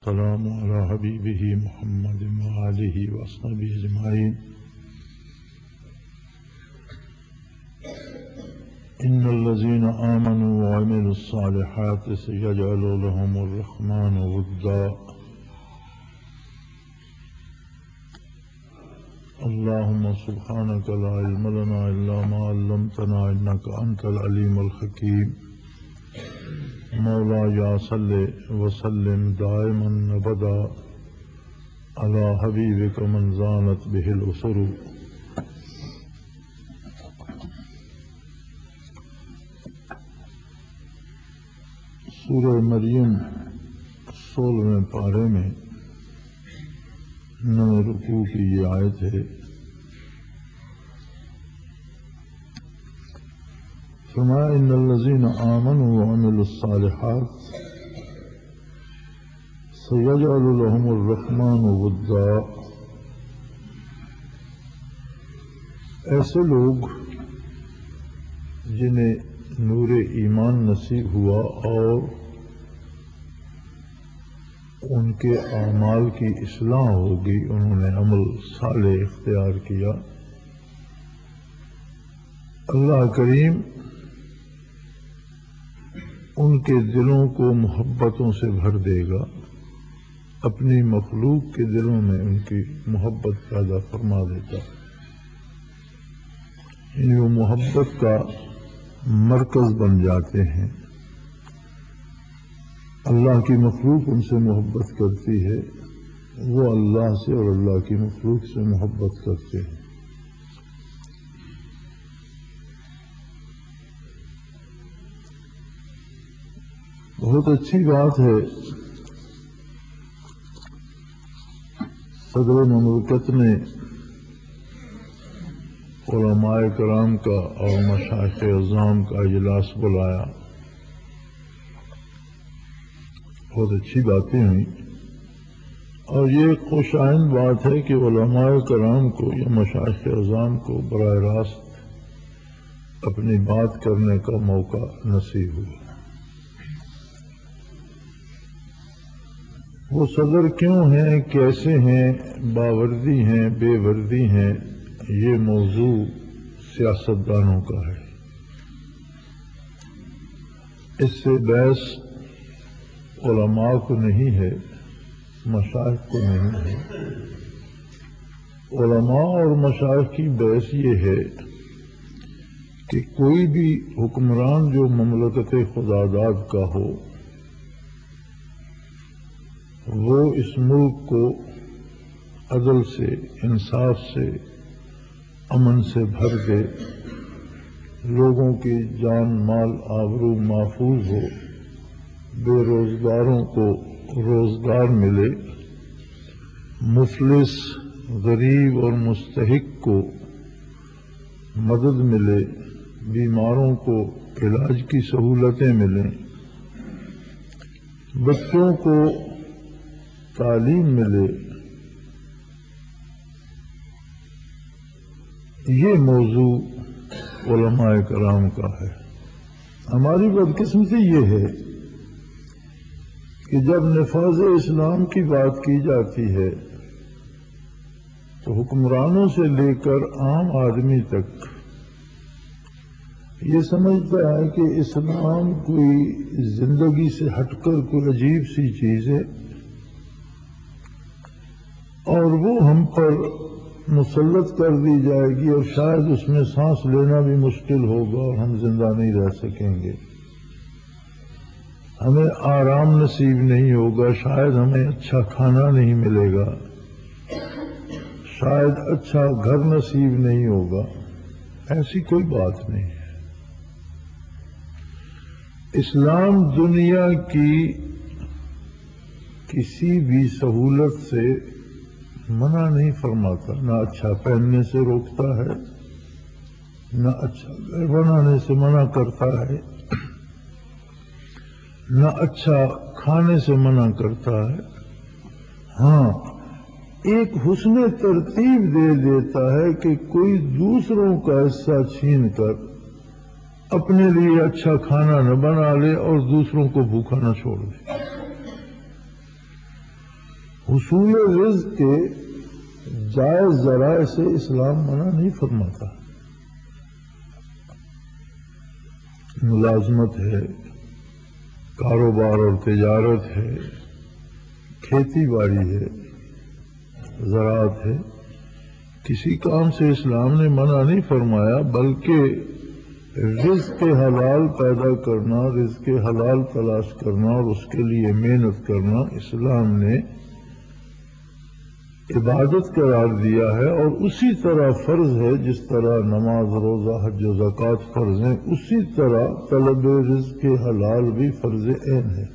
والسلام على حبيبه محمد وآله وصحبه أجمعين. إن الذين آمنوا وعملوا الصالحات سيجعل لهم الرحمن ودا. اللهم سبحانك لا علم لنا إلا ما علمتنا إنك أنت العليم الحكيم. مولاي صل وسلم دائما أبدا على حبيبك من زانت به الأسر. سورہ مریم 16ویں پارے میں 9 رکوع کی یہ آیت ہے. فرمایا ان الذین آمنوا وعملوا الصالحات سیجعل لهم الرحمن ودا. ایسے لوگ جنہیں نور ایمان نصیب ہوا اور ان کے اعمال کی اصلاح ہوگی، انہوں نے عمل صالح اختیار کیا، اللہ کریم ان کے دلوں کو محبتوں سے بھر دے گا، اپنی مخلوق کے دلوں میں ان کی محبت پیدا فرما دیتا، یعنی وہ محبت کا مرکز بن جاتے ہیں. اللہ کی مخلوق ان سے محبت کرتی ہے، وہ اللہ سے اور اللہ کی مخلوق سے محبت کرتے ہیں. بہت اچھی بات ہے صدر مملکت نے علماء کرام کا اور مشائخ اعظام کا اجلاس بلایا. بہت اچھی باتیں ہوئی اور یہ خوش آئند بات ہے کہ علماء کرام کو یا مشائخ اعظام کو براہ راست اپنی بات کرنے کا موقع نصیب ہوا. وہ صدر کیوں ہیں، کیسے ہیں، باوردی ہیں، بے وردی ہیں، یہ موضوع سیاستدانوں کا ہے. اس سے بحث علماء کو نہیں ہے، مشائخ کو نہیں ہے. علماء اور مشائخ کی بحث یہ ہے کہ کوئی بھی حکمران جو مملکت خداداد کا ہو وہ اس ملک کو عدل سے، انصاف سے، امن سے بھر دے، لوگوں کی جان مال آبرو محفوظ ہو، بے روزگاروں کو روزگار ملے، مفلس غریب اور مستحق کو مدد ملے، بیماروں کو علاج کی سہولتیں ملیں، بچوں کو تعلیم ملے. یہ موضوع علماء کرام کا ہے. ہماری بدقسمتی یہ ہے کہ جب نفاذ اسلام کی بات کی جاتی ہے تو حکمرانوں سے لے کر عام آدمی تک یہ سمجھتا ہے کہ اسلام کوئی زندگی سے ہٹ کر کوئی عجیب سی چیز ہے اور وہ ہم پر مسلط کر دی جائے گی اور شاید اس میں سانس لینا بھی مشکل ہوگا اور ہم زندہ نہیں رہ سکیں گے، ہمیں آرام نصیب نہیں ہوگا، شاید ہمیں اچھا کھانا نہیں ملے گا، شاید اچھا گھر نصیب نہیں ہوگا. ایسی کوئی بات نہیں ہے. اسلام دنیا کی کسی بھی سہولت سے منع نہیں فرماتا، نہ اچھا پہننے سے روکتا ہے، نہ اچھا گھر بنانے سے منع کرتا ہے، نہ اچھا کھانے سے منع کرتا ہے. ہاں ایک حسن ترتیب دے دیتا ہے کہ کوئی دوسروں کا حصہ چھین کر اپنے لیے اچھا کھانا نہ بنا لے اور دوسروں کو بھوکا نہ چھوڑ دے. حصول رزق کے جائز ذرائع سے اسلام منع نہیں فرماتا. ملازمت ہے، کاروبار اور تجارت ہے، کھیتی باڑی ہے، زراعت ہے، کسی کام سے اسلام نے منع نہیں فرمایا، بلکہ رزق حلال پیدا کرنا، رزق حلال تلاش کرنا اور اس کے لیے محنت کرنا اسلام نے عبادت قرار دیا ہے. اور اسی طرح فرض ہے جس طرح نماز، روزہ، حج و زکوٰۃ فرض ہیں، اسی طرح طلب رزق حلال بھی فرض عین ہے.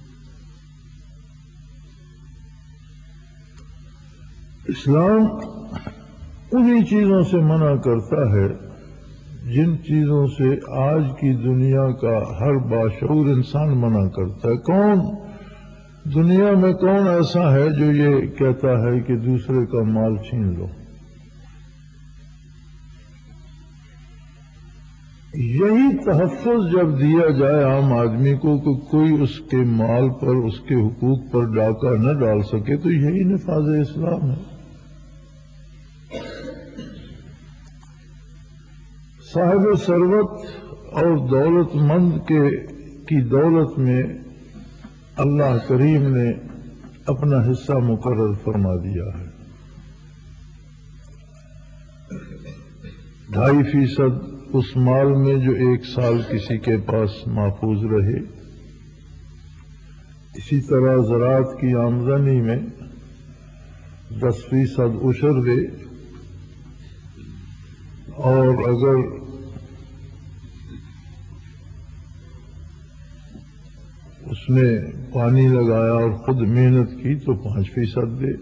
اسلام انہی چیزوں سے منع کرتا ہے جن چیزوں سے آج کی دنیا کا ہر باشعور انسان منع کرتا ہے. دنیا میں کون ایسا ہے جو یہ کہتا ہے کہ دوسرے کا مال چھین لو؟ یہی تحفظ جب دیا جائے عام آدمی کو کہ کوئی اس کے مال پر، اس کے حقوق پر ڈاکہ نہ ڈال سکے، تو یہی نفاذ اسلام ہے. صاحب ثروت اور دولت مند کی دولت میں اللہ کریم نے اپنا حصہ مقرر فرما دیا ہے. 2.5% اس مال میں جو 1 سال کسی کے پاس محفوظ رہے. اسی طرح زراعت کی آمدنی میں 10% عشر دے، اور اگر اس نے پانی لگایا اور خود محنت کی تو 5% دے.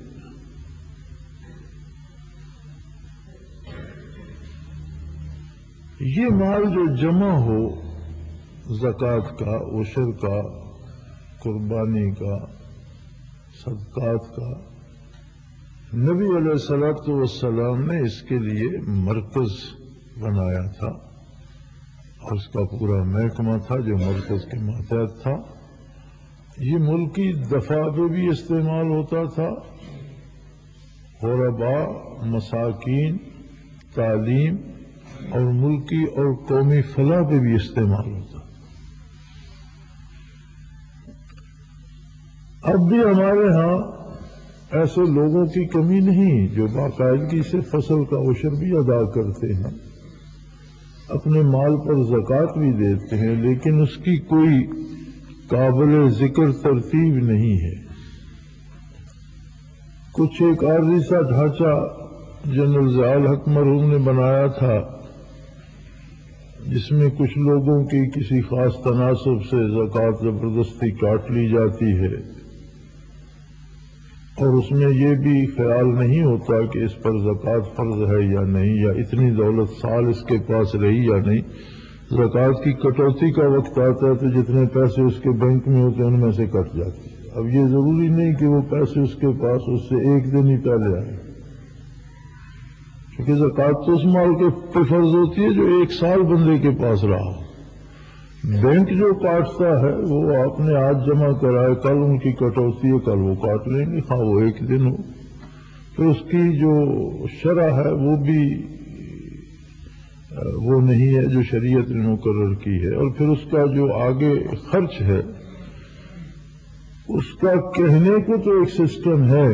یہ مال جو جمع ہو، زکوٰۃ کا، عشر کا، قربانی کا، صدقات کا، نبی علیہ الصلوۃ والسلام نے اس کے لیے مرکز بنایا تھا، اور اس کا پورا محکمہ تھا جو مرکز کے ماتحت تھا. یہ ملکی دفاع پہ بھی استعمال ہوتا تھا، غرباء، مساکین، تعلیم اور ملکی اور قومی فلاح پہ بھی استعمال ہوتا. اب بھی ہمارے ہاں ایسے لوگوں کی کمی نہیں جو باقاعدگی سے فصل کا عشر بھی ادا کرتے ہیں، اپنے مال پر زکوٰۃ بھی دیتے ہیں، لیکن اس کی کوئی قابل ذکر ترتیب نہیں ہے. کچھ ایک عارضی سا ڈھانچہ جنرل ضیاء الحق مرحوم نے بنایا تھا، جس میں کچھ لوگوں کی کسی خاص تناسب سے زکوٰۃ زبردستی کاٹ لی جاتی ہے، اور اس میں یہ بھی خیال نہیں ہوتا کہ اس پر زکوٰۃ فرض ہے یا نہیں، یا اتنی دولت سال اس کے پاس رہی یا نہیں. زکوٰۃ کی کٹوتی کا وقت آتا ہے تو جتنے پیسے اس کے بینک میں ہوتے ہیں ان میں سے کٹ جاتی ہے. اب یہ ضروری نہیں کہ وہ پیسے اس کے پاس اس سے 1 دن ہی پہلے آئے، کیونکہ زکوٰۃ تو اس مال کے فرض ہوتی ہے جو 1 سال بندے کے پاس رہا. بینک جو کاٹتا ہے وہ آپ نے آج جمع کرائے، کل ان کی کٹوتی ہے، کل وہ کاٹ لیں گے، ہاں وہ 1 دن ہو. تو اس کی جو شرح ہے وہ بھی وہ نہیں ہے جو شریعت نے مقرر کی ہے. اور پھر اس کا جو آگے خرچ ہے اس کا کہنے کو تو ایک سسٹم ہے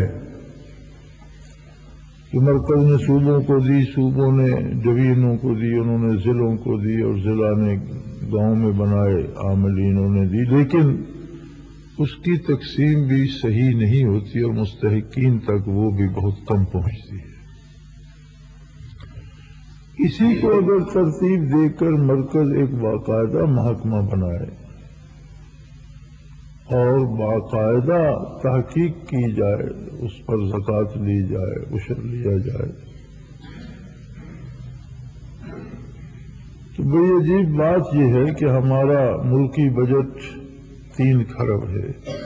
کہ مرکز نے صوبوں کو دی، صوبوں نے ڈویژنوں کو دی، انہوں نے ضلعوں کو دی، اور ضلع نے گاؤں میں بنائے، عاملینوں نے دی، لیکن اس کی تقسیم بھی صحیح نہیں ہوتی اور مستحقین تک وہ بھی بہت کم پہنچتی ہے. اسی کو اگر ترتیب دے کر مرکز ایک باقاعدہ محکمہ بنائے اور باقاعدہ تحقیق کی جائے، اس پر زکوٰۃ لی جائے، عشر لیا جائے، تو بڑی عجیب بات یہ ہے کہ ہمارا ملکی بجٹ 3 کھرب ہے،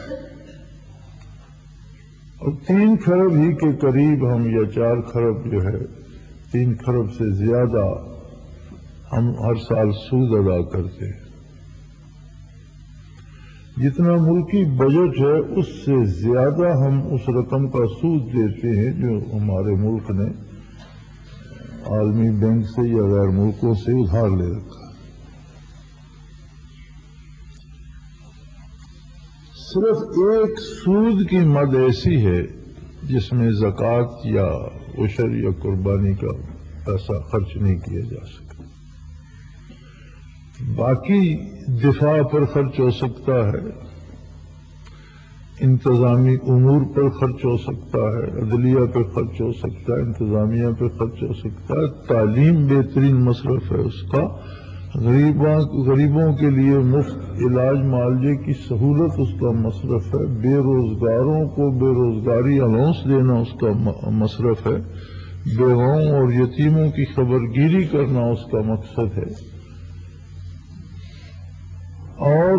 اور 3 کھرب ہی کے قریب ہم، یا 4 کھرب جو ہے، 3 کھرب سے زیادہ ہم ہر سال سود ادا کرتے ہیں. جتنا ملکی بجٹ ہے اس سے زیادہ ہم اس رقم کا سود دیتے ہیں جو ہمارے ملک نے عالمی بینک سے یا غیر ملکوں سے ادھار لے رکھا ہے۔ صرف ایک سود کی مد ایسی ہے جس میں زکوٰۃ یا عشر یا قربانی کا پیسہ خرچ نہیں کیا جا سکتا، باقی دفاع پر خرچ ہو سکتا ہے، انتظامی امور پر خرچ ہو سکتا ہے، عدلیہ پہ خرچ ہو سکتا ہے، انتظامیہ پہ خرچ ہو سکتا ہے، تعلیم بہترین مصرف ہے اس کا، غریبوں کے لیے مفت علاج معالجے کی سہولت اس کا مصرف ہے، بے روزگاروں کو بے روزگاری الاؤنس دینا اس کا مصرف ہے، بیواؤں اور یتیموں کی خبرگیری کرنا اس کا مقصد ہے، اور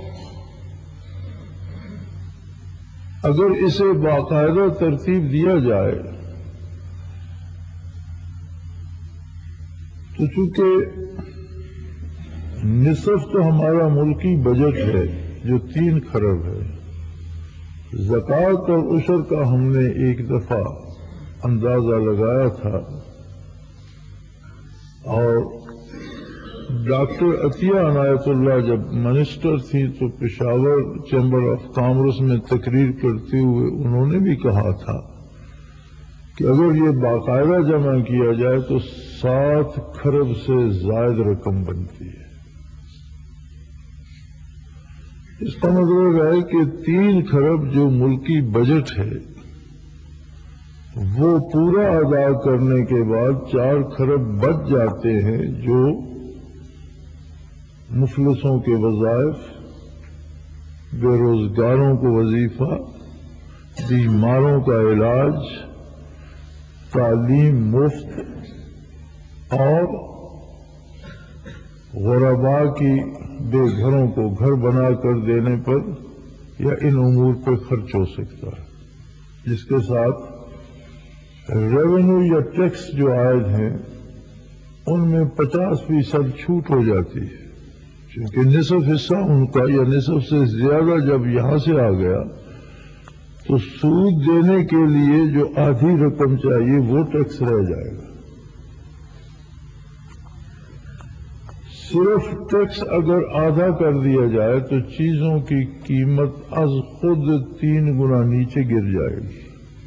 اگر اسے باقاعدہ ترتیب دیا جائے تو چونکہ نصف تو ہمارا ملکی بجٹ ہے جو 3 کھرب ہے، زکوٰۃ اور عشر کا ہم نے ایک دفعہ اندازہ لگایا تھا، اور ڈاکٹر عطیہ عنایت اللہ جب منسٹر تھی تو پشاور چیمبر آف کامرس میں تقریر کرتے ہوئے انہوں نے بھی کہا تھا کہ اگر یہ باقاعدہ جمع کیا جائے تو 7 کھرب سے زائد رقم بنتی ہے۔ اس کا مطلب ہے کہ 3 کھرب جو ملکی بجٹ ہے وہ پورا ادا کرنے کے بعد 4 کھرب بچ جاتے ہیں جو مفلسوں کے وظائف، بے روزگاروں کو وظیفہ، بیماروں کا علاج، تعلیم مفت اور غرباء کی بے گھروں کو گھر بنا کر دینے پر یا ان امور پر خرچ ہو سکتا ہے، جس کے ساتھ ریونیو یا ٹیکس جو عائد ہیں ان میں 50% چھوٹ ہو جاتی ہے، کیونکہ نصف حصہ ان کا یا نصف سے زیادہ جب یہاں سے آ گیا تو سود دینے کے لیے جو آدھی رقم چاہیے وہ ٹیکس رہ جائے گا۔ صرف ٹیکس اگر آدھا کر دیا جائے تو چیزوں کی قیمت از خود 3 گنا نیچے گر جائے گی،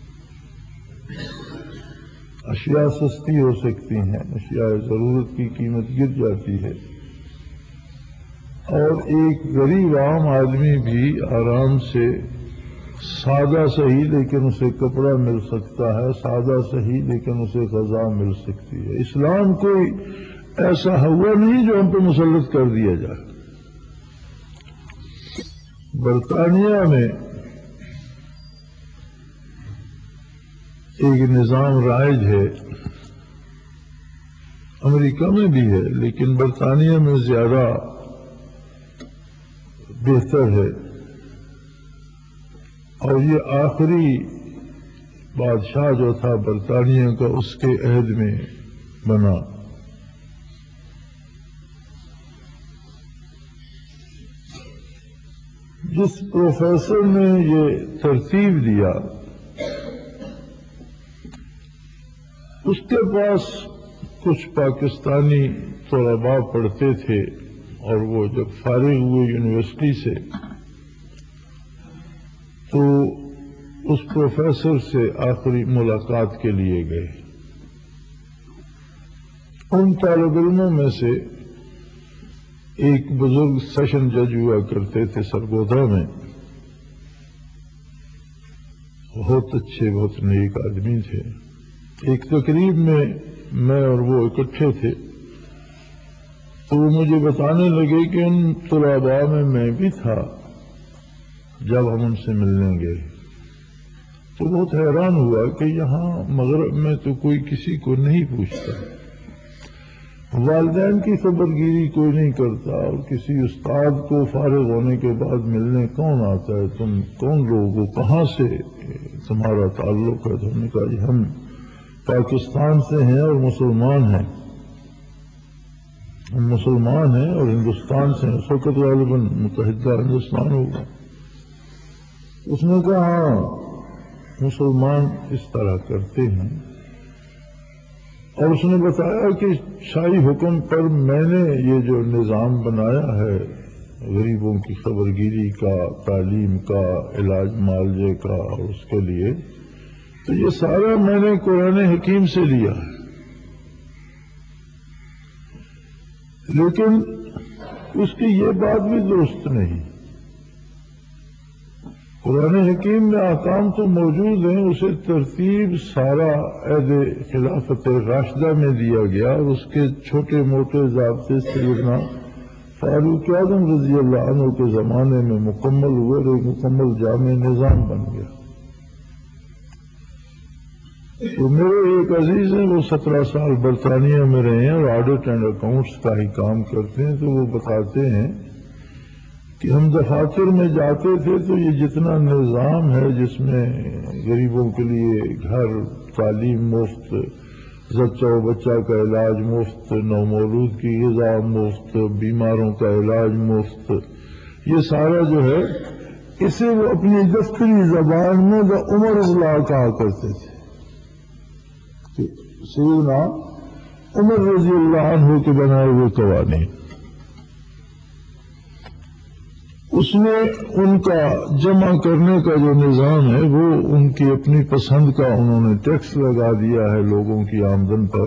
اشیاء سستی ہو سکتی ہیں، اشیاء ضرورت کی قیمت گر جاتی ہے، اور ایک غریب عام آدمی بھی آرام سے سادہ صحیح لیکن اسے کپڑا مل سکتا ہے، سادہ صحیح لیکن اسے غذا مل سکتی ہے۔ اسلام کوئی ایسا ہوا نہیں جو ہم پہ مسلط کر دیا جائے۔ برطانیہ میں ایک نظام رائج ہے، امریکہ میں بھی ہے لیکن برطانیہ میں زیادہ بہتر ہے، اور یہ آخری بادشاہ جو تھا برطانیہ کا اس کے عہد میں بنا۔ جس پروفیسر نے یہ ترتیب دیا اس کے پاس کچھ پاکستانی طلباء پڑھتے تھے، اور وہ جب فارغ ہوئے یونیورسٹی سے تو اس پروفیسر سے آخری ملاقات کے لیے گئے۔ ان طالب علموں میں سے ایک بزرگ سیشن جج ہوا کرتے تھے سرگودا میں، بہت اچھے بہت نیک آدمی تھے۔ ایک تقریب میں اور وہ اکٹھے تھے تو وہ مجھے بتانے لگے کہ ان طلباء میں بھی تھا جب ہم ان سے ملنے گئے، تو بہت حیران ہوا کہ یہاں مغرب میں تو کوئی کسی کو نہیں پوچھتا، والدین کی خبرگیری کوئی نہیں کرتا، اور کسی استاد کو فارغ ہونے کے بعد ملنے کون آتا ہے، تم کون لوگ ہو، کہاں سے تمہارا تعلق ہے؟ تو ہم نے کہا جی ہم پاکستان سے ہیں اور مسلمان ہیں۔ ہم مسلمان ہیں اور ہندوستان سے اس وقت غالباً متحدہ ہندوستان ہوگا. اس نے کہا ہاں مسلمان اس طرح کرتے ہیں، اور اس نے بتایا کہ شاہی حکم پر میں نے یہ جو نظام بنایا ہے غریبوں کی خبرگیری کا، تعلیم کا، علاج معالجے کا، اور اس کے لیے تو یہ سارا میں نے قرآن حکیم سے لیا ہے. لیکن اس کی یہ بات بھی درست نہیں. قرآن حکیم میں احکام تو موجود ہیں، اسے ترتیب سارا عہد خلافت راشدہ میں دیا گیا، اور اس کے چھوٹے موٹے ضابطے سیدنا فاروق اعظم رضی اللہ عنہ کے زمانے میں مکمل ہوئے اور ایک مکمل جامع نظام بن گیا. تو میرے ایک عزیز ہیں، وہ 17 سال برطانیہ میں رہے ہیں اور آڈٹ اینڈ اکاؤنٹس کا ہی کام کرتے ہیں. تو وہ بتاتے ہیں کہ ہم دفاتر میں جاتے تھے تو یہ جتنا نظام ہے جس میں غریبوں کے لیے گھر، تعلیم مفت، زچہ و بچہ کا علاج مفت، نومولود کی غذا مفت، بیماروں کا علاج مفت، یہ سارا جو ہے اسے وہ اپنی دفتری زبان میں دا عمر اضلاع کہا کرتے تھے. سیدنا عمر رضی اللہ عنہ کے بنائے ہوئے قوانین. اس میں ان کا جمع کرنے کا جو نظام ہے وہ ان کی اپنی پسند کا، انہوں نے ٹیکس لگا دیا ہے لوگوں کی آمدن پر،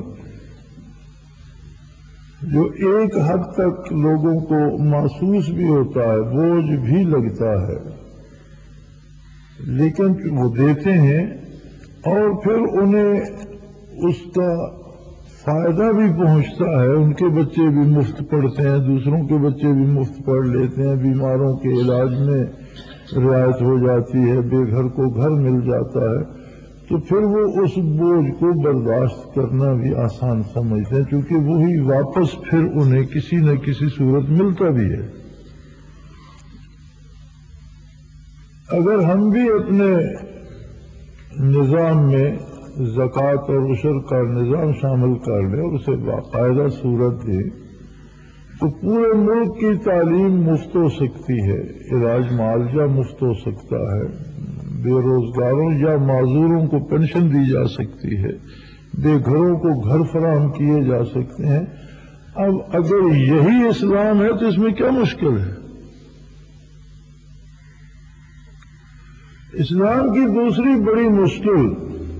جو ایک حد تک لوگوں کو محسوس بھی ہوتا ہے، بوجھ بھی لگتا ہے، لیکن وہ دیتے ہیں اور پھر انہیں اس کا فائدہ بھی پہنچتا ہے. ان کے بچے بھی مفت پڑھتے ہیں، دوسروں کے بچے بھی مفت پڑھ لیتے ہیں، بیماروں کے علاج میں رعایت ہو جاتی ہے، بے گھر کو گھر مل جاتا ہے. تو پھر وہ اس بوجھ کو برداشت کرنا بھی آسان سمجھتے ہیں، کیونکہ وہی واپس پھر انہیں کسی نہ کسی صورت ملتا بھی ہے. اگر ہم بھی اپنے نظام میں زکوٰۃ اور عشر کا نظام شامل کر لیں اور اسے باقاعدہ صورت دیں تو پورے ملک کی تعلیم مفت ہو سکتی ہے، علاج معالجہ مفت ہو سکتا ہے، بے روزگاروں یا معذوروں کو پینشن دی جا سکتی ہے، بے گھروں کو گھر فراہم کیے جا سکتے ہیں. اب اگر یہی اسلام ہے تو اس میں کیا مشکل ہے؟ اسلام کی دوسری بڑی مشکل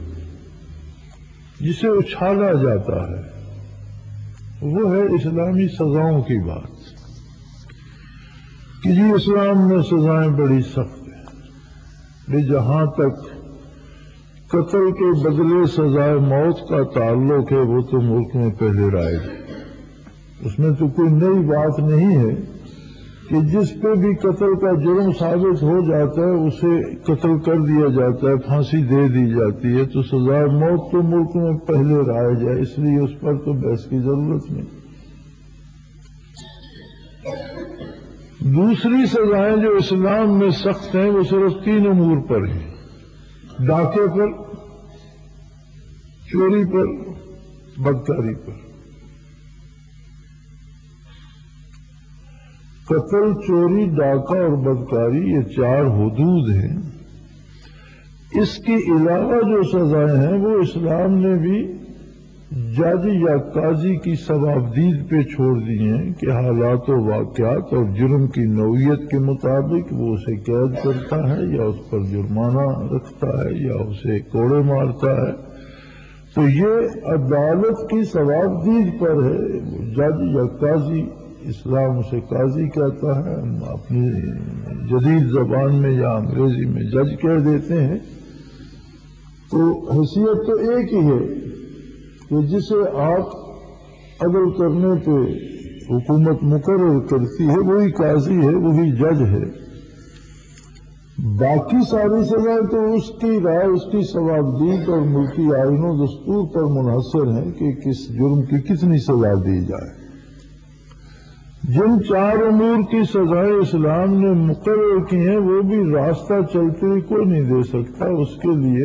جسے اچھالا جاتا ہے وہ ہے اسلامی سزاؤں کی بات، کہ جی اسلام میں سزائیں بڑی سخت ہیں. جہاں تک قتل کے بدلے سزائے موت کا تعلق ہے وہ تو ملک میں پہلے رائج ہے. اس میں تو کوئی نئی بات نہیں ہے کہ جس پہ بھی قتل کا جرم ثابت ہو جاتا ہے اسے قتل کر دیا جاتا ہے، پھانسی دے دی جاتی ہے. تو سزائے موت تو ملک میں پہلے رائج ہے، اس لیے اس پر تو بحث کی ضرورت نہیں. دوسری سزائیں جو اسلام میں سخت ہیں وہ صرف 3 امور پر ہیں: ڈاکے پر، چوری پر، بدکاری پر. قتل، چوری، ڈاکہ اور بدکاری یہ 4 حدود ہیں. اس کے علاوہ جو سزائیں ہیں وہ اسلام نے بھی جج یا قاضی کی ثوابدید پہ چھوڑ دی ہیں کہ حالات و واقعات اور جرم کی نوعیت کے مطابق وہ اسے قید کرتا ہے یا اس پر جرمانہ رکھتا ہے یا اسے کوڑے مارتا ہے. تو یہ عدالت کی ثوابدید پر ہے. جج یا قاضی، اسلام اسے قاضی کہتا ہے، ہم اپنی جدید زبان میں یا انگریزی میں جج کہہ دیتے ہیں. تو حیثیت تو ایک ہی ہے کہ جسے آپ عدل کرنے پہ حکومت مقرر کرتی ہے وہی قاضی ہے، وہی جج ہے. باقی ساری سزائیں تو اس کی رائے، اس کی ثوابدید اور ملکی آئین و دستور پر منحصر ہیں کہ کس جرم کی کتنی سزا دی جائے. جن 4 امور کی سزائیں اسلام نے مقرر کی ہیں وہ بھی راستہ چلتے ہوئے کوئی نہیں دے سکتا، اس کے لیے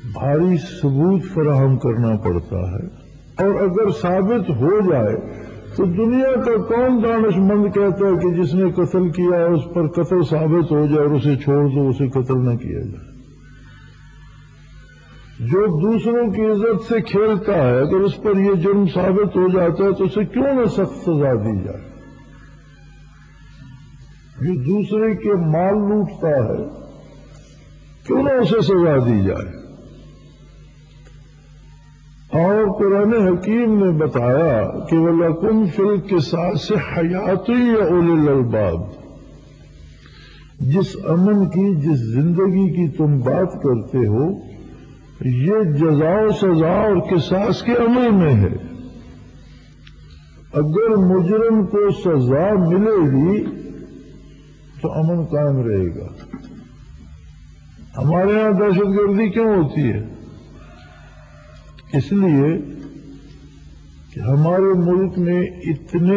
بھاری ثبوت فراہم کرنا پڑتا ہے. اور اگر ثابت ہو جائے تو دنیا کا کون دانش مند کہتا ہے کہ جس نے قتل کیا ہے اس پر قتل ثابت ہو جائے اور اسے چھوڑ دو، اسے قتل نہ کیا جائے؟ جو دوسروں کی عزت سے کھیلتا ہے اگر اس پر یہ جرم ثابت ہو جاتا ہے تو اسے کیوں نہ سخت سزا دی جائے؟ جو دوسرے کے مال لوٹتا ہے کیوں نہ اسے سزا دی جائے؟ اور قرآن حکیم نے بتایا کہ وَلَكُمْ فِي الْقِصَاصِ حَيَاتٌ يَا أُولِي الْأَلْبَابِ، جس امن کی، جس زندگی کی تم بات کرتے ہو، یہ جزا و سزا اور قصاص کے عمل میں ہے۔ اگر مجرم کو سزا ملے گی تو امن قائم رہے گا۔ ہمارے ہاں دہشت گردی کیوں ہوتی ہے؟ اس لیے کہ ہمارے ملک میں اتنے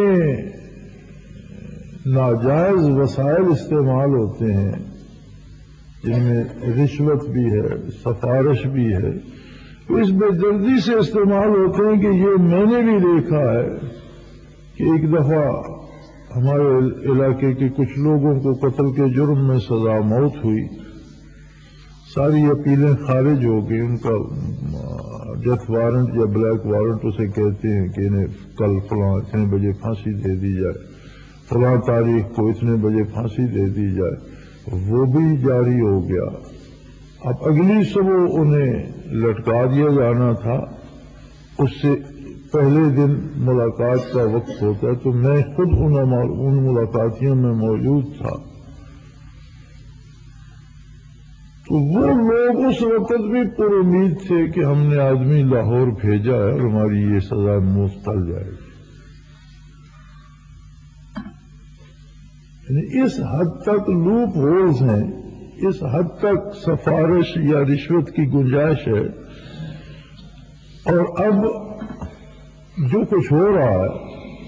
ناجائز وسائل استعمال ہوتے ہیں جن میں رشوت بھی ہے، سفارش بھی ہے، تو اس بے دردی سے استعمال ہوتے ہیں کہ یہ میں نے بھی دیکھا ہے کہ ایک دفعہ ہمارے علاقے کے کچھ لوگوں کو قتل کے جرم میں سزا موت ہوئی، ساری اپیلیں خارج ہو گئی، ان کا ڈیتھ وارنٹ یا بلیک وارنٹ اسے کہتے ہیں کہ انہیں کل فلاں اتنے بجے پھانسی دے دی جائے، فلاں تاریخ کو اتنے بجے پھانسی دے دی جائے، وہ بھی جاری ہو گیا۔ اب اگلی صبح انہیں لٹکا دیا جانا تھا، اس سے پہلے دن ملاقات کا وقت ہوتا ہے، تو میں خود ان ملاقاتیوں میں موجود تھا۔ تو وہ لوگ اس وقت بھی پر امید تھے کہ ہم نے آدمی لاہور بھیجا ہے اور ہماری یہ سزا موت ٹل جائے گی۔ یعنی اس حد تک لوپ ہولز ہیں، اس حد تک سفارش یا رشوت کی گنجائش ہے۔ اور اب جو کچھ ہو رہا ہے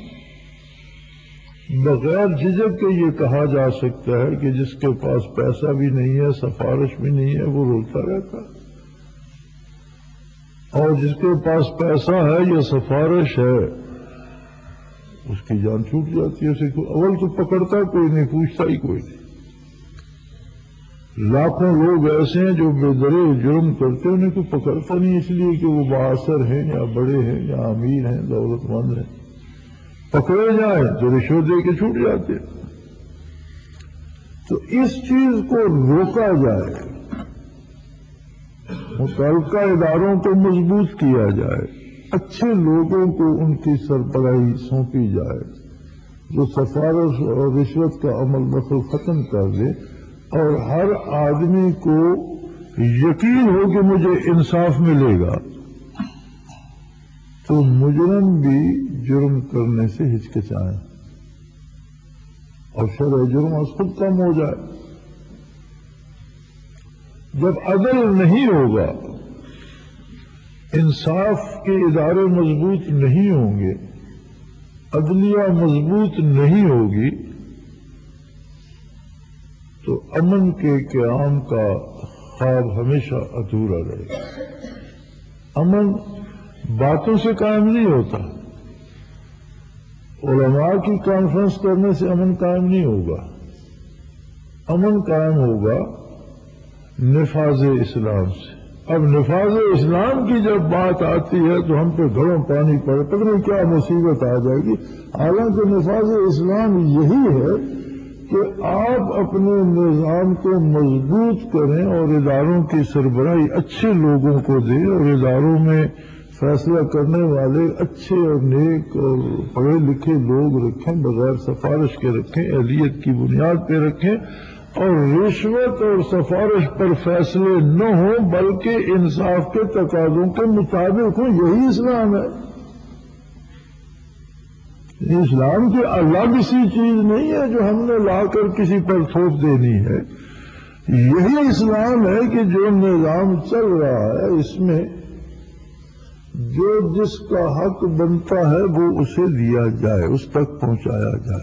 بغیر جھجک کے یہ کہا جا سکتا ہے کہ جس کے پاس پیسہ بھی نہیں ہے، سفارش بھی نہیں ہے، وہ رولتا رہتا ہے، اور جس کے پاس پیسہ ہے یا سفارش ہے اس کی جان چھوٹ جاتی ہے۔ اسے اول تو پکڑتا کوئی نہیں، پوچھتا ہی کوئی نہیں۔ لاکھوں لوگ ایسے ہیں جو بے درے جرم کرتے ہیں، انہیں کوئی پکڑتا نہیں، اس لیے کہ وہ بااثر ہیں یا بڑے ہیں یا امیر ہیں، دولت مند ہیں۔ پکڑے جائیں تو رشوت دے کے چھوٹ جاتے۔ تو اس چیز کو روکا جائے، متعلقہ اداروں کو مضبوط کیا جائے، اچھے لوگوں کو ان کی سربراہی سونپی جائے، جو سفارش اور رشوت کا عمل دخل ختم کر دے، اور ہر آدمی کو یقین ہو کہ مجھے انصاف ملے گا، تو مجرم بھی جرم کرنے سے ہچکچائیں اور شرع جرم از خود کم ہو جائے۔ جب عدل نہیں ہوگا، انصاف کے ادارے مضبوط نہیں ہوں گے، عدلیہ مضبوط نہیں ہوگی، تو امن کے قیام کا خواب ہمیشہ ادھورا رہے گا۔ امن باتوں سے قائم نہیں ہوتا، علماء کی کانفرنس کرنے سے امن قائم نہیں ہوگا۔ امن قائم ہوگا نفاذ اسلام سے۔ اب نفاذ اسلام کی جب بات آتی ہے تو ہم پہ گھڑوں پانی پڑے، پتہ نہیں کیا مصیبت آ جائے گی۔ حالانکہ نفاذ اسلام یہی ہے کہ آپ اپنے نظام کو مضبوط کریں اور اداروں کی سربراہی اچھے لوگوں کو دیں، اور اداروں میں فیصلہ کرنے والے اچھے اور نیک اور پڑھے لکھے لوگ رکھیں، بغیر سفارش کے رکھیں، اہلیت کی بنیاد پہ رکھیں، اور رشوت اور سفارش پر فیصلے نہ ہوں بلکہ انصاف کے تقاضوں کے مطابق ہوں۔ یہی اسلام ہے۔ اسلام کی الگ سی چیز نہیں ہے جو ہم نے لا کر کسی پر تھوپ دینی ہے۔ یہی اسلام ہے کہ جو نظام چل رہا ہے اس میں جو جس کا حق بنتا ہے وہ اسے دیا جائے، اس تک پہنچایا جائے،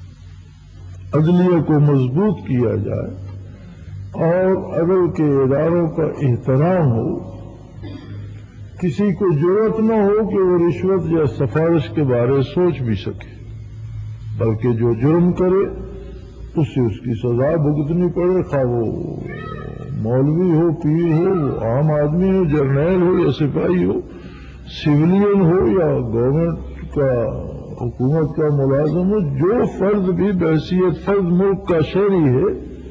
عدلیہ کو مضبوط کیا جائے اور عدل کے اداروں کا احترام ہو۔ کسی کو ضرورت نہ ہو کہ وہ رشوت یا سفارش کے بارے سوچ بھی سکے، بلکہ جو جرم کرے اسے اس کی سزا بھگتنی پڑے، خواہ وہ مولوی ہو، پیر ہو، وہ عام آدمی ہو، جرنیل ہو یا سپاہی ہو، سویلین ہو یا گورنمنٹ کا حکومت کا ملازم ہو، جو فرد بھی بحیثیت فرد ملک کا شہری ہے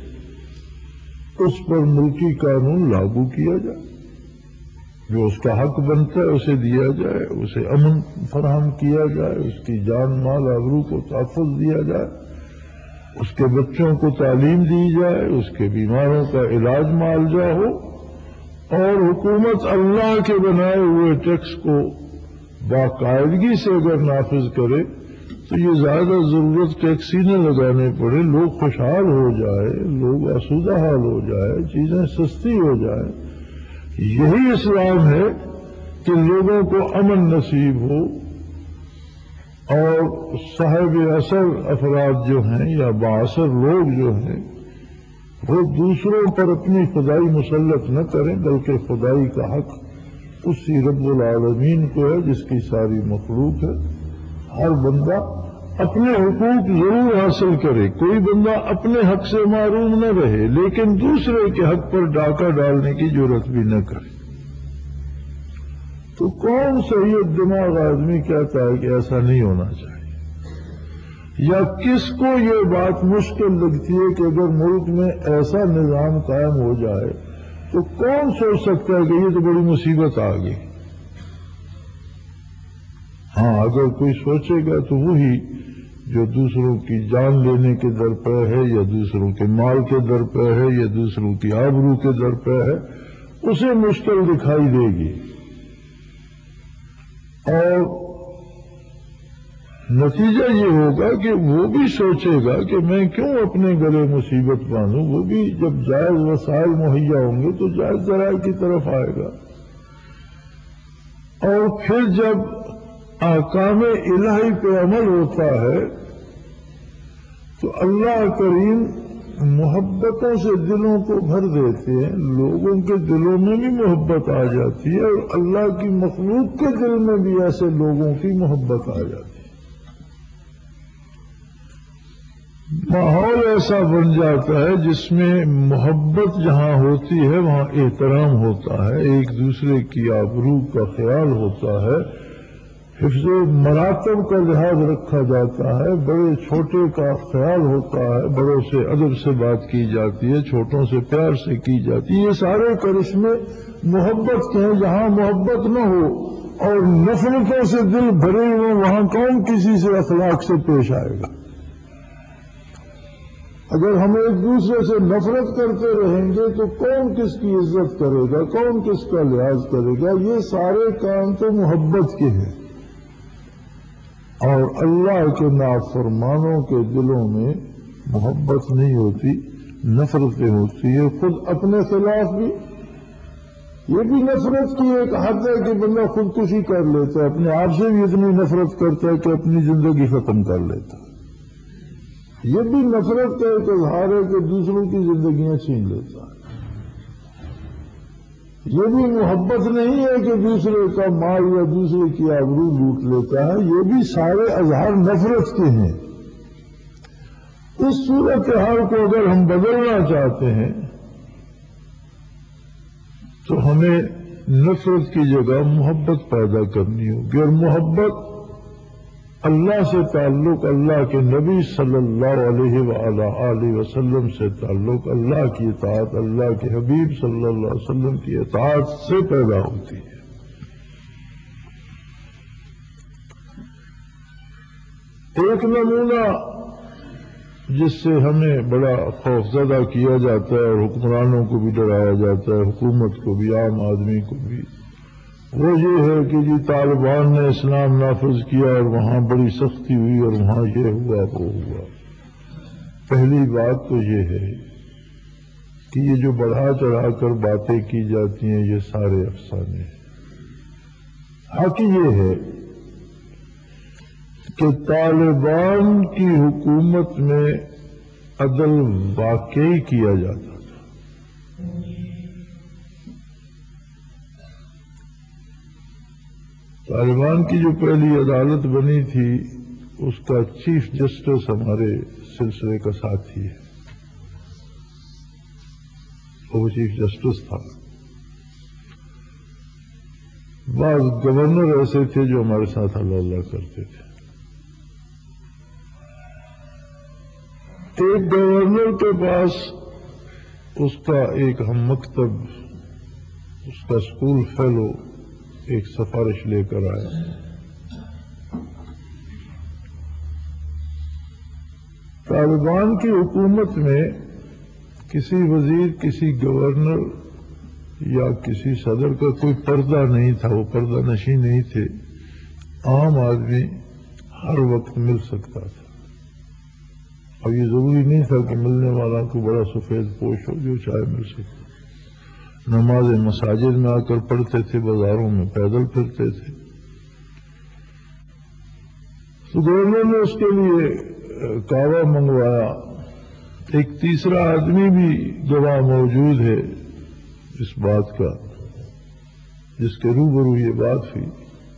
اس پر ملکی قانون لاگو کیا جائے، جو اس کا حق بنتا ہے اسے دیا جائے، اسے امن فراہم کیا جائے، اس کی جان مال آبرو کو تحفظ دیا جائے، اس کے بچوں کو تعلیم دی جائے، اس کے بیماروں کا علاج معالجہ ہو، اور حکومت اللہ کے بنائے ہوئے ٹیکس کو باقاعدگی سے اگر نافذ کرے تو یہ زیادہ ضرورت ٹیکس ہی نہ لگانے پڑے، لوگ خوشحال ہو جائے، لوگ آسودہ حال ہو جائے، چیزیں سستی ہو جائیں۔ یہی اسلام ہے کہ لوگوں کو امن نصیب ہو اور صاحب اثر افراد جو ہیں یا بااثر لوگ جو ہیں وہ دوسروں پر اپنی خدائی مسلط نہ کریں، بلکہ خدائی کا حق اسی رب العالمین کو ہے جس کی ساری مخلوق ہے۔ ہر بندہ اپنے حقوق ضرور حاصل کرے، کوئی بندہ اپنے حق سے محروم نہ رہے، لیکن دوسرے کے حق پر ڈاکہ ڈالنے کی جرات بھی نہ کرے۔ تو کون صحیح دماغ آدمی کہتا ہے کہ ایسا نہیں ہونا چاہیے؟ یا کس کو یہ بات مشکل لگتی ہے کہ اگر ملک میں ایسا نظام قائم ہو جائے تو کون سوچ سکتا ہے کہ یہ تو بڑی مصیبت آ گئی؟ ہاں، اگر کوئی سوچے گا تو وہی جو دوسروں کی جان لینے کے در پہ ہے یا دوسروں کے مال کے در پہ ہے یا دوسروں کی آبرو کے در پہ ہے، اسے مشکل دکھائی دے گی، اور نتیجہ یہ ہوگا کہ وہ بھی سوچے گا کہ میں کیوں اپنے گلے مصیبت باندھوں۔ وہ بھی جب جائز وسائل مہیا ہوں گے تو جائز ذرائع کی طرف آئے گا، اور پھر جب احکام الہی پہ عمل ہوتا ہے تو اللہ کریم محبتوں سے دلوں کو بھر دیتے ہیں، لوگوں کے دلوں میں بھی محبت آ جاتی ہے، اور اللہ کی مخلوق کے دل میں بھی ایسے لوگوں کی محبت آ جاتی ہے۔ ماحول ایسا بن جاتا ہے جس میں محبت جہاں ہوتی ہے وہاں احترام ہوتا ہے، ایک دوسرے کی آبرو کا خیال ہوتا ہے، حفظ مراتب کا لحاظ رکھا جاتا ہے، بڑے چھوٹے کا خیال ہوتا ہے، بڑوں سے ادب سے بات کی جاتی ہے، چھوٹوں سے پیار سے کی جاتی ہے۔ یہ سارے کرشمے محبت کے ہیں۔ جہاں محبت نہ ہو اور نفرتوں سے دل بھرے ہوئے وہاں کون کسی سے اخلاق سے پیش آئے گا؟ اگر ہم ایک دوسرے سے نفرت کرتے رہیں گے تو کون کس کی عزت کرے گا، کون کس کا لحاظ کرے گا؟ یہ سارے کام تو محبت کے ہیں، اور اللہ کے نافرمانوں کے دلوں میں محبت نہیں ہوتی، نفرتیں ہوتی ہیں، خود اپنے خلاف بھی۔ یہ بھی نفرت کی ایک حد ہے کہ بندہ خودکشی کر لیتا ہے، اپنے آپ سے بھی اتنی نفرت کرتا ہے کہ اپنی زندگی ختم کر لیتا ہے۔ یہ بھی نفرت کا ایک اظہار ہے کہ دوسروں کی زندگیاں چھین لیتا ہے۔ یہ بھی محبت نہیں ہے کہ دوسرے کا مال یا دوسرے کی آبرو لوٹ لیتا ہے، یہ بھی سارے اظہار نفرت کے ہیں۔ اس صورتحال کو اگر ہم بدلنا چاہتے ہیں تو ہمیں نفرت کی جگہ محبت پیدا کرنی ہوگی، اور محبت اللہ سے تعلق، اللہ کے نبی صلی اللہ علیہ وآلہ وسلم سے تعلق، اللہ کی اطاعت، اللہ کے حبیب صلی اللہ علیہ وسلم کی اطاعت سے پیدا ہوتی ہے۔ ایک نمونہ جس سے ہمیں بڑا خوفزدہ کیا جاتا ہے اور حکمرانوں کو بھی ڈرایا جاتا ہے، حکومت کو بھی، عام آدمی کو بھی، وہ یہ ہے کہ جی طالبان نے اسلام نافذ کیا اور وہاں بڑی سختی ہوئی اور وہاں یہ ہوا وہ ہوا۔ پہلی بات تو یہ ہے کہ یہ جو بڑھا چڑھا کر باتیں کی جاتی ہیں یہ سارے افسانے ہیں۔ حق یہ ہے کہ طالبان کی حکومت میں عدل واقعی کیا جاتا۔ طالبان کی جو پہلی عدالت بنی تھی اس کا چیف جسٹس ہمارے سلسلے کا ساتھی ہے، وہ چیف جسٹس تھا۔ بعض گورنر ایسے تھے جو ہمارے ساتھ اللہ اللہ کرتے تھے۔ ایک گورنر کے پاس اس کا ایک ہم مکتب، اس کا اسکول فیلو ایک سفارش لے کر آیا۔ طالبان کی حکومت میں کسی وزیر، کسی گورنر یا کسی صدر کا کوئی پردہ نہیں تھا، وہ پردہ نشین نہیں تھے، عام آدمی ہر وقت مل سکتا تھا۔ اب یہ ضروری نہیں تھا کہ ملنے والا کو بڑا سفید پوش ہو، جو چاہے مل سکتا۔ نمازیں مساجد میں آ کر پڑھتے تھے، بازاروں میں پیدل پھرتے تھے۔ تو گورنر نے اس کے لیے کعوہ منگوایا۔ ایک تیسرا آدمی بھی گواہ موجود ہے اس بات کا، جس کے روبرو یہ بات ہوئی۔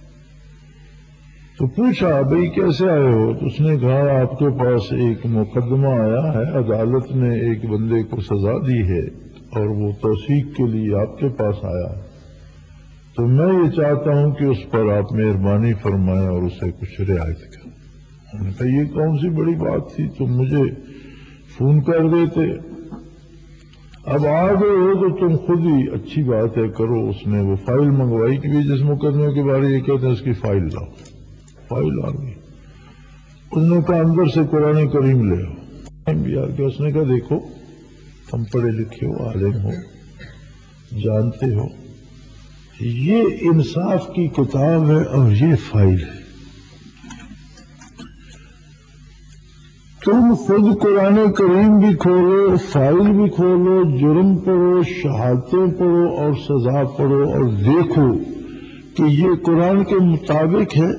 تو پوچھا بھئی کیسے آئے ہو؟ تو اس نے کہا آپ کے پاس ایک مقدمہ آیا ہے، عدالت نے ایک بندے کو سزا دی ہے اور وہ توثیق کے لیے آپ کے پاس آیا ہے، تو میں یہ چاہتا ہوں کہ اس پر آپ مہربانی فرمائیں اور اسے کچھ رعایت کریں۔ انہوں نے کہا یہ کون سی بڑی بات تھی، تم مجھے فون کر دیتے، اب آ گئے ہو تو تم خود ہی اچھی بات ہے کرو۔ اس نے وہ فائل منگوائی کہ بھی جس مقدمے کے بارے یہ کہتے ہیں اس کی فائل لاؤ۔ فائل آ گئی۔ اس نے کہا اندر سے قرآن کریم لے آؤ۔ بھی آ گیا۔ اس نے کہا دیکھو تم پڑھے لکھے ہو، عالم ہو، جانتے ہو، یہ انصاف کی کتاب ہے اور یہ فائل ہے، تم خود قرآن کریم بھی کھولو، فائل بھی کھولو، جرم پڑھو، شہادتیں پڑھو اور سزا پڑھو اور دیکھو کہ یہ قرآن کے مطابق ہے۔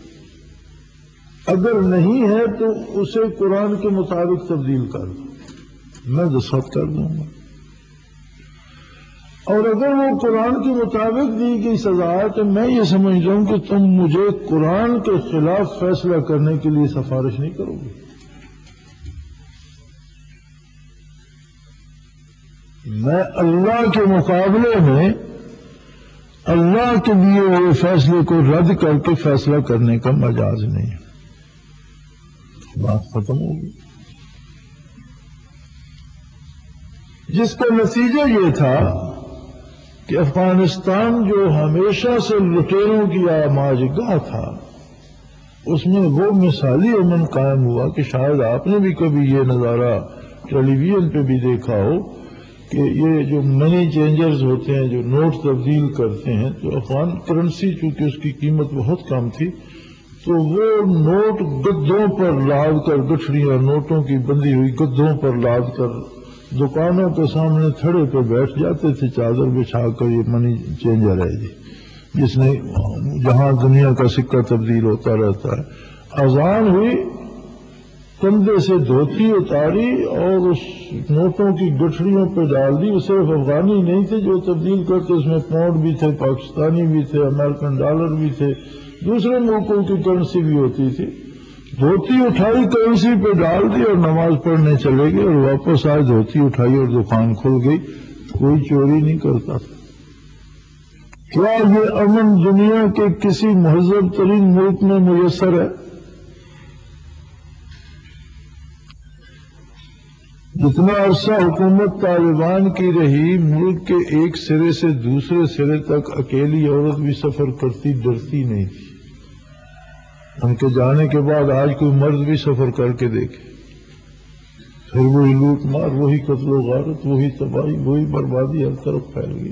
اگر نہیں ہے تو اسے قرآن کے مطابق تبدیل کر دو، میں دستخط کر دوں گا۔ اور اگر وہ قرآن کے مطابق دی گئی سزا ہے تو میں یہ سمجھتا ہوں کہ تم مجھے قرآن کے خلاف فیصلہ کرنے کے لیے سفارش نہیں کرو گے۔ میں اللہ کے مقابلے میں اللہ کے دیے ہوئے فیصلے کو رد کر کے فیصلہ کرنے کا مجاز نہیں۔ بات ختم ہوگی۔ جس کا نتیجہ یہ تھا کہ افغانستان جو ہمیشہ سے لٹیروں کی آماج گاہ تھا، اس میں وہ مثالی امن قائم ہوا کہ شاید آپ نے بھی کبھی یہ نظارہ ٹیلی ویژن پہ بھی دیکھا ہو کہ یہ جو منی چینجرز ہوتے ہیں جو نوٹ تبدیل کرتے ہیں، تو افغان کرنسی چونکہ اس کی قیمت بہت کم تھی تو وہ نوٹ گدھوں پر لاد کر، گٹھڑیاں نوٹوں کی بندھی ہوئی گدھوں پر لاد کر دکانوں کے سامنے تھڑے پہ بیٹھ جاتے تھے چادر بچھا کر، یہ منی چینجر ہے جی، جس نے جہاں دنیا کا سکہ تبدیل ہوتا رہتا ہے۔ اذان ہوئی، کندھے سے دھوتی اتاری اور اس نوٹوں کی گٹھڑیوں پہ ڈال دی۔ صرف افغانی نہیں تھے جو تبدیل کرتے، اس میں پاؤنڈ بھی تھے، پاکستانی بھی تھے، امریکن ڈالر بھی تھے، دوسرے ملکوں کی کرنسی بھی ہوتی تھی۔ دھوتی اٹھائی، کرنسی پہ ڈال دی اور نماز پڑھنے چلے گئے، اور واپس آئے دھوتی اٹھائی اور دکان کھل گئی، کوئی چوری نہیں کرتا تھا۔ کیا یہ امن دنیا کے کسی مہذب ترین ملک میں میسر ہے؟ جتنا عرصہ حکومت طالبان کی رہی، ملک کے ایک سرے سے دوسرے سرے تک اکیلی عورت بھی سفر کرتی، ڈرتی نہیں تھی۔ ان کے جانے کے بعد آج کوئی مرد بھی سفر کر کے دیکھے، پھر وہی لوٹ مار، وہی قتل و غارت، وہی تباہی، وہی بربادی ہر طرف پھیل گئی۔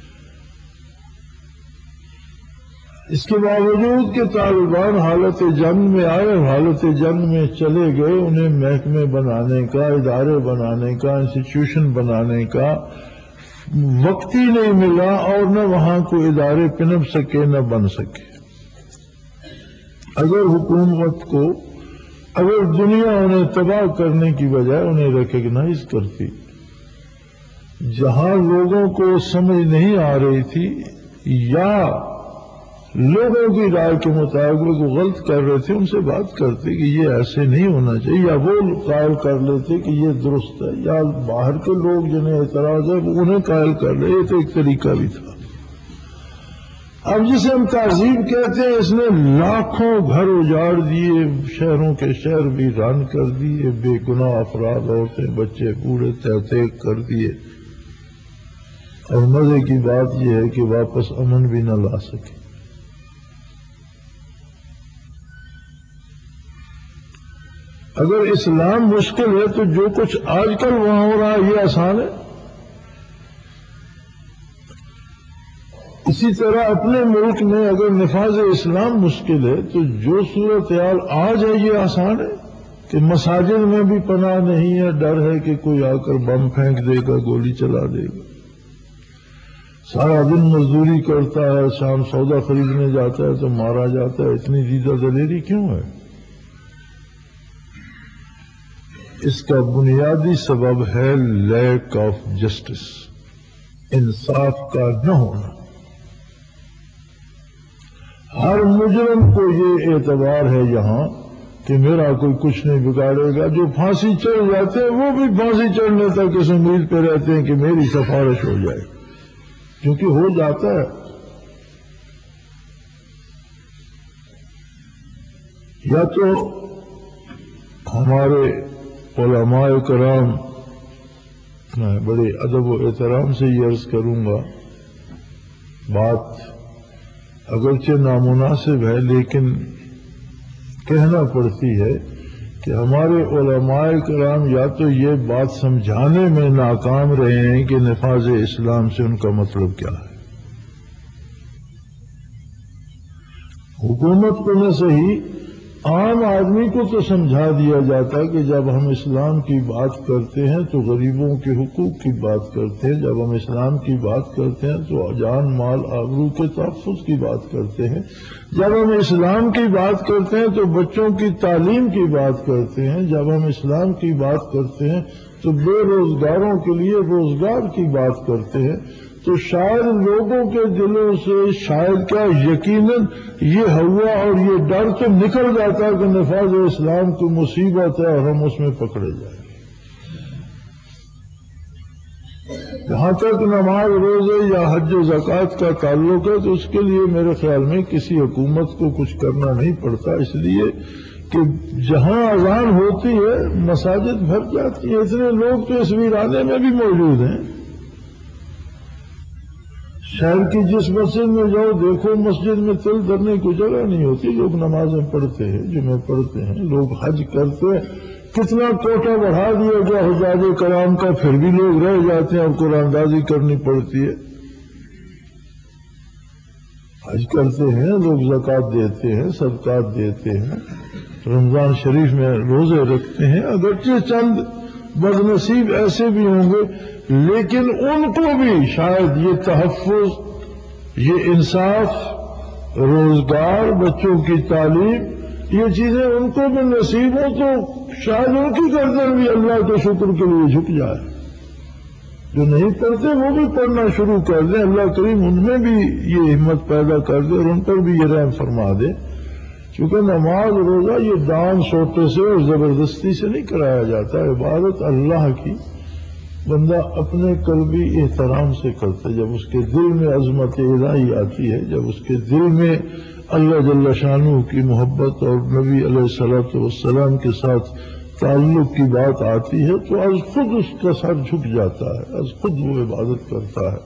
اس کے باوجود کہ طالبان حالت جنگ میں آئے اور حالت جنگ میں چلے گئے، انہیں محکمے بنانے کا، ادارے بنانے کا، انسٹیٹیوشن بنانے کا وقت ہی نہیں ملا، اور نہ وہاں کو ادارے پنپ سکے نہ بن سکے۔ اگر حکومت کو، اگر دنیا انہیں تباہ کرنے کی بجائے انہیں ریکگنائز کرتی، جہاں لوگوں کو سمجھ نہیں آ رہی تھی یا لوگوں کی رائے کے مطابق وہ غلط کر رہے تھے ان سے بات کرتے کہ یہ ایسے نہیں ہونا چاہیے، یا وہ قائل کر لیتے کہ یہ درست ہے، یا باہر کے لوگ جنہیں اعتراض ہے وہ انہیں قائل کر رہے، یہ تو ایک طریقہ بھی تھا۔ اب جسے ہم تہذیب کہتے ہیں، اس نے لاکھوں گھر اجاڑ دیے، شہروں کے شہر بھی ویران کر دیے، بے گناہ افراد، عورتیں، بچے پورے تحقیق کر دیے، اور مزے کی بات یہ ہے کہ واپس امن بھی نہ لا سکے۔ اگر اسلام مشکل ہے تو جو کچھ آج کل وہاں ہو رہا ہے یہ آسان ہے۔ اسی طرح اپنے ملک میں اگر نفاذ اسلام مشکل ہے تو جو صورتحال آج ہے یہ آسان ہے کہ مساجد میں بھی پناہ نہیں ہے، ڈر ہے کہ کوئی آ کر بم پھینک دے گا، گولی چلا دے گا، سارا دن مزدوری کرتا ہے، شام سودا خریدنے جاتا ہے تو مارا جاتا ہے۔ اتنی زیادہ دلیری کیوں ہے؟ اس کا بنیادی سبب ہے لیک آف جسٹس، انصاف کا نہ ہونا۔ ہر مجرم کو یہ اعتبار ہے یہاں کہ میرا کوئی کچھ نہیں بگاڑے گا، جو پھانسی چڑھ جاتے ہیں وہ بھی پھانسی چڑھنے تک اس امید پہ رہتے ہیں کہ میری سفارش ہو جائے، کیونکہ ہو جاتا ہے۔ یا تو ہمارے علماء کرام، میں بڑے ادب و احترام سے یہ عرض کروں گا، بات اگرچہ نامناسب ہے لیکن کہنا پڑتی ہے کہ ہمارے علماء کرام یا تو یہ بات سمجھانے میں ناکام رہے ہیں کہ نفاذ اسلام سے ان کا مطلب کیا ہے۔ حکومت کو نہ صحیح، عام آدمی کو تو سمجھا دیا جاتا ہے کہ جب ہم اسلام کی بات کرتے ہیں تو غریبوں کے حقوق کی بات کرتے ہیں، جب ہم اسلام کی بات کرتے ہیں تو جان مال آبرو کے تحفظ کی بات کرتے ہیں، جب ہم اسلام کی بات کرتے ہیں تو بچوں کی تعلیم کی بات کرتے ہیں، جب ہم اسلام کی بات کرتے ہیں تو بے روزگاروں کے لیے روزگار کی بات کرتے ہیں، تو شاید لوگوں کے دلوں سے شاید کیا یقیناً یہ ہوا اور یہ ڈر تو نکل جاتا ہے کہ نفاذ اسلام کی مصیبت ہے اور ہم اس میں پکڑے جائیں۔ جہاں تک نماز روزے یا حج و زکوٰۃ کا تعلق ہے تو اس کے لیے میرے خیال میں کسی حکومت کو کچھ کرنا نہیں پڑتا، اس لیے کہ جہاں اذان ہوتی ہے مساجد بھر جاتی ہیں، اتنے لوگ تو اس ویرانے میں بھی موجود ہیں۔ شہر کی جس مسجد میں جاؤ دیکھو مسجد میں تل دھرنے کی جگہ نہیں ہوتی، لوگ نمازیں پڑھتے ہیں، جمعے پڑھتے ہیں، لوگ حج کرتے ہیں، کتنا کوٹا بڑھا دیا گیا حجاج کرام کا، پھر بھی لوگ رہ جاتے ہیں اور قرآن دازی کرنی پڑتی ہے۔ حج کرتے ہیں لوگ، زکوٰۃ دیتے ہیں، صدقات دیتے ہیں، رمضان شریف میں روزے رکھتے ہیں، اگرچہ چند بد نصیب ایسے بھی ہوں گے لیکن ان کو بھی شاید یہ تحفظ، یہ انصاف، روزگار، بچوں کی تعلیم، یہ چیزیں ان کو بھی نصیب ہوں تو شاید ان کی گردن بھی اللہ کے شکر کے لیے جھک جائے۔ جو نہیں پڑھتے وہ بھی پڑھنا شروع کر دیں، اللہ کریم ان میں بھی یہ ہمت پیدا کر دے اور ان پر بھی یہ رحم فرما دے، کیونکہ نماز روزہ یہ دان سوٹے سے اور زبردستی سے نہیں کرایا جاتا، عبادت اللہ کی بندہ اپنے قلبی احترام سے کرتا ہے، جب اس کے دل میں عظمت الہی آتی ہے، جب اس کے دل میں اللہ جل شانہ کی محبت اور نبی علیہ الصلوۃ والسلام کے ساتھ تعلق کی بات آتی ہے تو از خود اس کا سر جھک جاتا ہے، از خود وہ عبادت کرتا ہے۔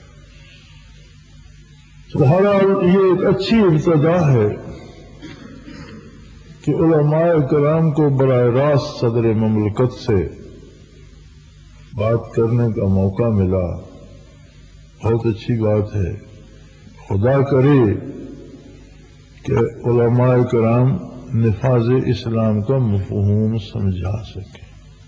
بہرحال یہ ایک اچھی ابتدا ہے کہ علماء کرام کو براہ راست صدر مملکت سے بات کرنے کا موقع ملا، بہت اچھی بات ہے۔ خدا کرے کہ علماء کرام نفاذ اسلام کا مفہوم سمجھا سکے۔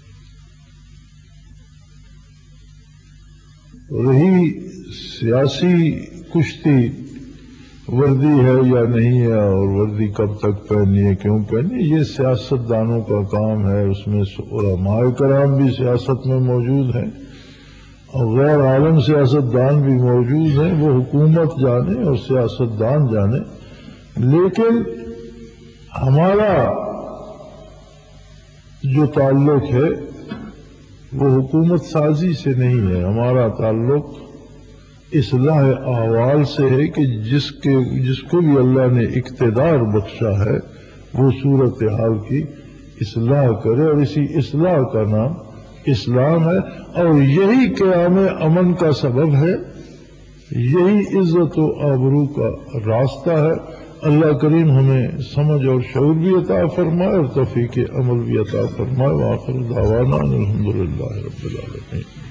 رہی سیاسی کشتی وردی ہے یا نہیں ہے اور وردی کب تک پہننی ہے، کیوں پہننی، یہ سیاست دانوں کا کام ہے، اس میں علماء کرام بھی سیاست میں موجود ہیں اور غیر عالم سیاستدان بھی موجود ہیں، وہ حکومت جانے اور سیاستدان جانے، لیکن ہمارا جو تعلق ہے وہ حکومت سازی سے نہیں ہے، ہمارا تعلق اصلاح احوال سے ہے کہ جس کو بھی اللہ نے اقتدار بخشا ہے وہ صورتحال کی اصلاح کرے، اور اسی اصلاح کا نام اسلام ہے، اور یہی قیام امن کا سبب ہے، یہی عزت و آبرو کا راستہ ہے۔ اللہ کریم ہمیں سمجھ اور شعور بھی عطا فرمائے اور توفیق عمل بھی عطا فرمائے۔ وآخر دعوانا الحمدللہ رب العالمین۔